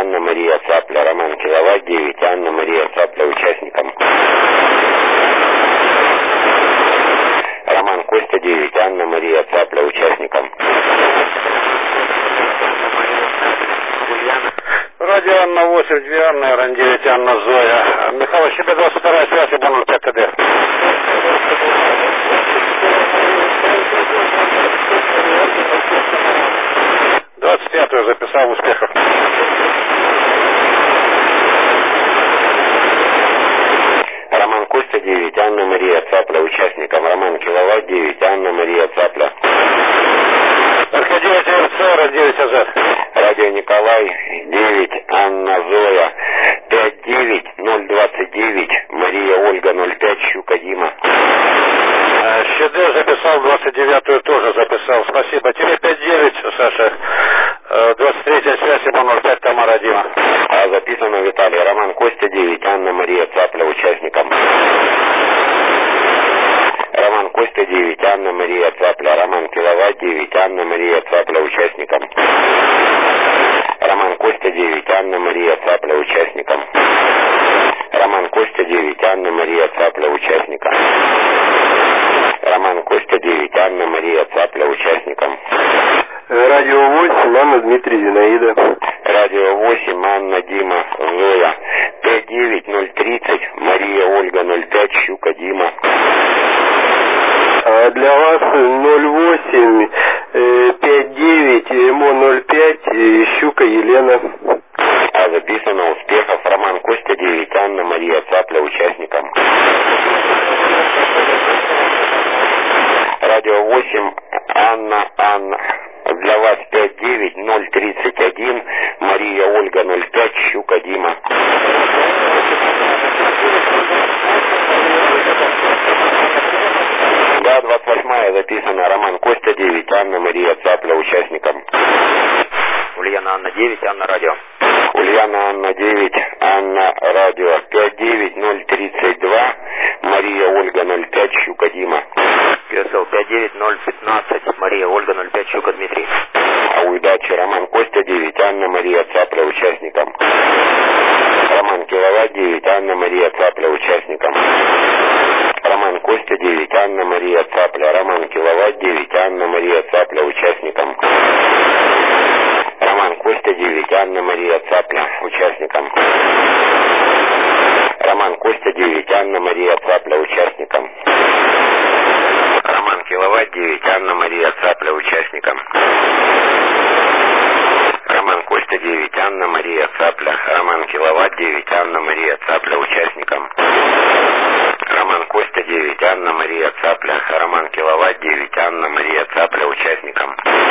Анна Мария Цапля, Роман Киловатт 9, Анна Мария Цапля участникам. Роман Костя 9, Анна Мария Цапля участникам. Радио Анна 8, 2 Анна, РН 9, Анна Зоя. Михаил, себе 22 связь, и бонус 5 КД. Записал, успехов. Роман Костя 9, Анна Мария Цапля участникам. Роман Киловатт 9, Анна Мария Цапля. РК-9 РЦ, 9 АЗ. Радио Николай 9, Анна Зоя. 59029, Мария Ольга 05, Щука Дима. ЩД записал, 29-ю тоже записал. Спасибо. Тебе 59, Саша. 23-я связь, ему 05, Тамара Дима. Записано Виталий. Роман Костя 9, Анна Мария Цапля участникам. Роман Костя 9, Анна Мария Цапля. Роман Киловатт 9, Анна Мария Цапля участникам. Роман Костя 9, Анна Мария Цапля участникам. Роман Костя 9, Анна Мария Цапля участникам. Роман Костя 9, Анна Мария Цапля участникам. Радио 8, Анна Дмитрий Зинаида. Радио 8, Анна Дима Зоя. 59030, Мария Ольга 05, Щука Дима. Для вас 08 59 МО 05, Щука Елена. Записано успехов. Роман Костя 9, Анна Мария Цапля участникам. Радио 8, Анна. Для вас 59031, Мария Ольга 05, Щука Дима. Да, 28-я записано. Роман Костя 9, Анна Мария Цапля участникам. Ульяна Анна 9, Анна Радио. Ульяна Анна 9, Анна Радио. 59032, Мария Ольга 05, Щука Дима. КСЛ 59015, Мария Ольга 05, Щука Дмитрий. Удачи. Роман Костя 9, Анна Мария Цапля участникам. Роман Киловатт 9, Анна Мария Цапля участникам. Роман Костя 9, Анна Мария Цапля. Роман Киловатт 9, Анна Мария Цапля участникам. Роман Костя 9, Анна Мария Цапля участникам. Роман Костя 9, Анна Мария Цапля участникам. Роман Киловатт 9, Анна Мария Цапля участникам. Роман Костя 9, Анна Мария Цапля. Роман Киловатт 9, Анна Мария Цапля участникам. Роман Костя 9, Анна Мария Цапля. Роман Киловатт 9, Анна Мария Цапля участникам.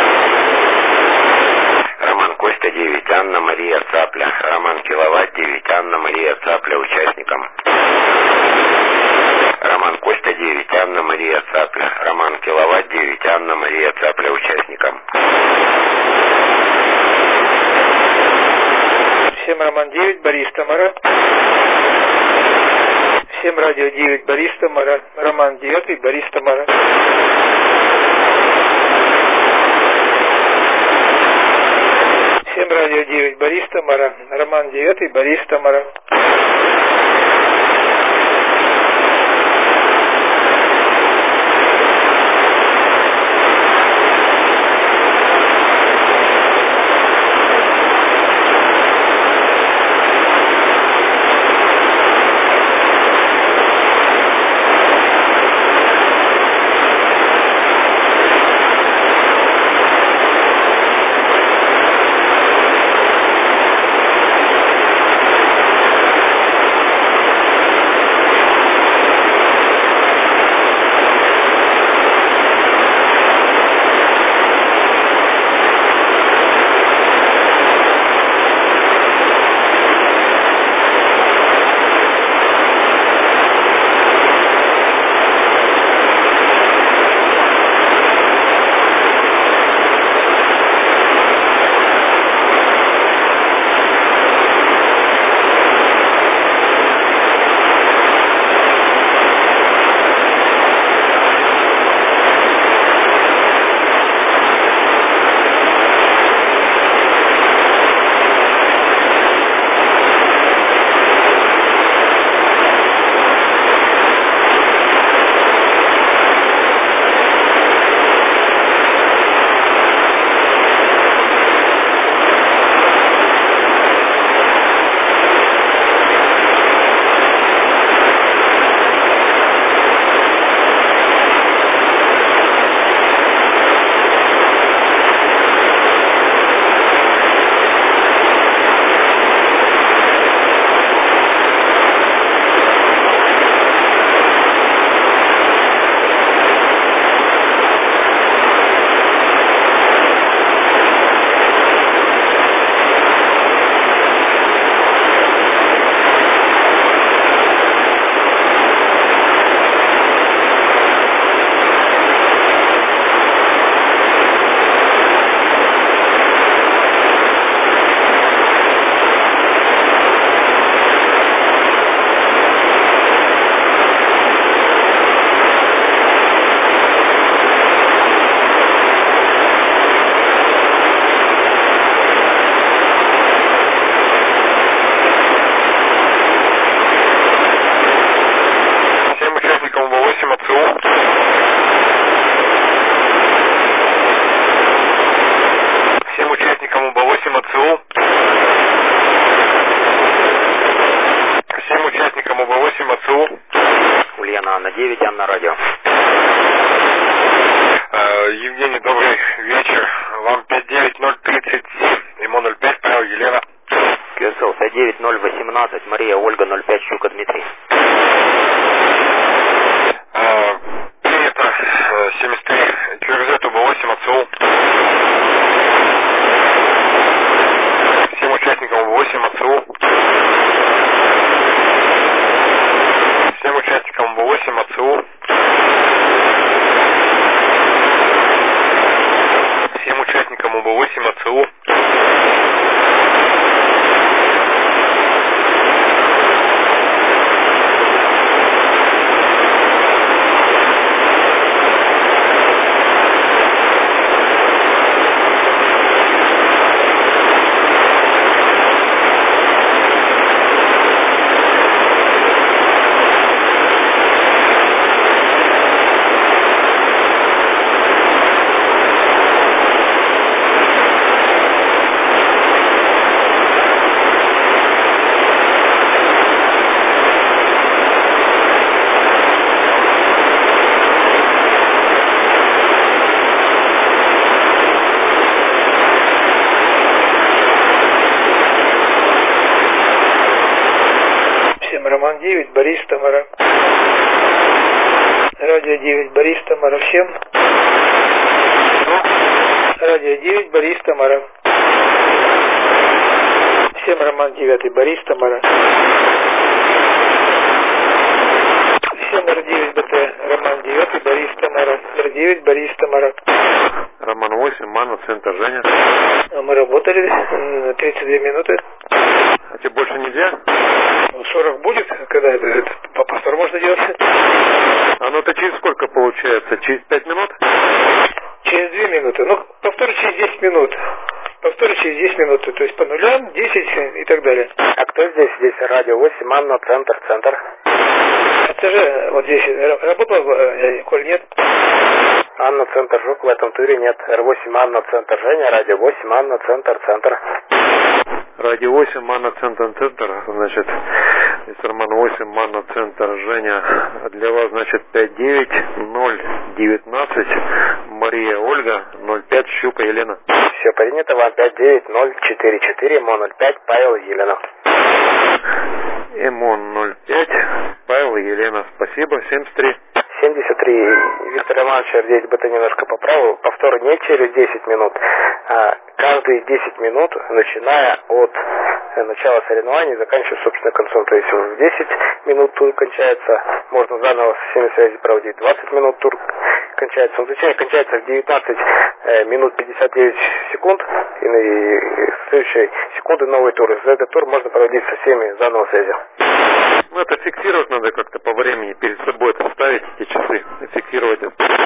Роман Костя 9, Анна Мария Цапля. Роман Киловатт 9, Анна Мария Цапля участникам. Роман Костя 9, Анна Мария Цапля. Роман Киловатт 9, Анна Мария Цапля участникам. Всем Роман 9, Борис Тамара. Всем Радио 9, Борис Тамара. Роман 9, Борис Тамара. Всем Радио 9, Борис Тамара. Роман 9, Борис Тамара. АЦУ. Всем участникам УБ-8 АЦУ. Ульяна Анна 9, Анна радио. Евгений, добрый вечер. Вам 59030, ему 05, Павел, Елена. QSL 59018, Мария Ольга 05, Щука Дмитрий. Принято 73, QRZ УБ-8 АЦУ. Всем участникам УБ-8 АЦУ. Всем участникам УБ-8 АЦУ. Всем участникам УБ-8 АЦУ. Роман 9, Борис, Тамара. Радио 9, Борис, Тамара. Всем. Радио 9, Борис, Тамара. Всем Роман 9, Борис, Тамара. Всем Р9, БТ, Роман 9, Борис, Тамара. Р9, Борис, Тамара. Роман 8, Мана, Центр, Женя. Мы работали 32 минуты. А тебе больше нельзя? 40 будет, когда это по повтору можно делать. А ну это через сколько получается? Через 5 минут? Через 2 минуты. Ну, повтор через 10 минут. Повтор через 10 минут. То есть по нулям, 10 и так далее. А кто здесь? Здесь радио 8, Анна, центр. Это же вот здесь работал, коль нет? Анна, центр, Жук, в этом туре нет. Р8, Анна, центр, Женя, радио 8, Анна, центр. Радио 8, Мана, Центр, значит, из Роман 8, Мана, Центр, Женя, для вас, значит, 59019, Мария Ольга, 05, Щука, Елена. Все принято, вам 59044, МО 05, Павел, Елена. МО 05, Павел, Елена, спасибо, 73. 73. Виктор Романович, здесь бы ты немножко поправил. Повтор не через 10 минут, а каждые 10 минут, начиная от начала соревнований, заканчивая, собственно, концом. То есть в 10 минут тур кончается, можно заново со всеми связи проводить. 20 минут тур кончается. Он кончается в 19 минут 59 секунд. И в следующей секунды новый тур. За этот тур можно проводить со всеми заново связи. Ну это фиксировать надо как-то по времени, перед собой это ставить эти часы, фиксировать это.